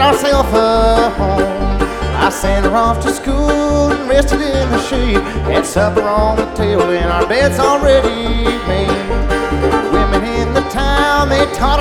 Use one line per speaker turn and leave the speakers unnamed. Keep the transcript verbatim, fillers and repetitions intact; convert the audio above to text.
ourselves a home. I sent her off to school and rested in the shade. Had supper on the table and our bed's already made. Women in the town, they taught